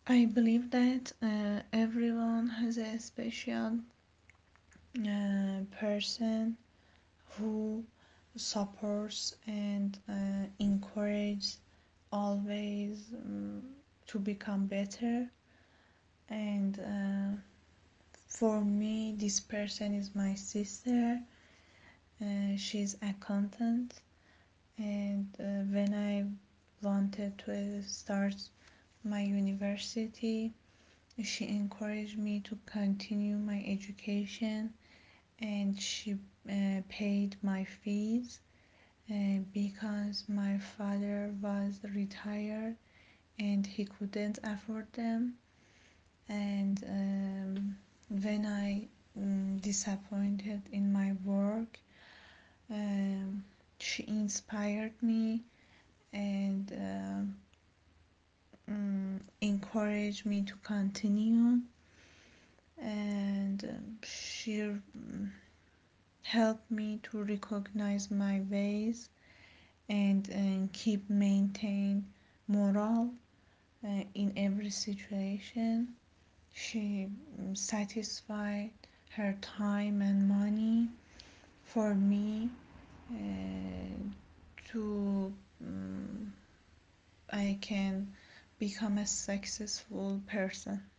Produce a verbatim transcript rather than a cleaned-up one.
I believe that uh, everyone has a special uh, person who supports and uh, encourages always um, to become better. And uh, for me, this person is my sister. Uh, she's accountant, and uh, when I wanted to start my university, she encouraged me to continue my education, and she uh, paid my fees uh, because my father was retired and he couldn't afford them. And um, when I um, disappointed in my work, um, she inspired me and uh, um, encouraged me to continue. And um, she um, helped me to recognize my ways and, and keep maintain morale uh, in every situation. She um, satisfied her time and money for me uh, to um, I can become a successful person.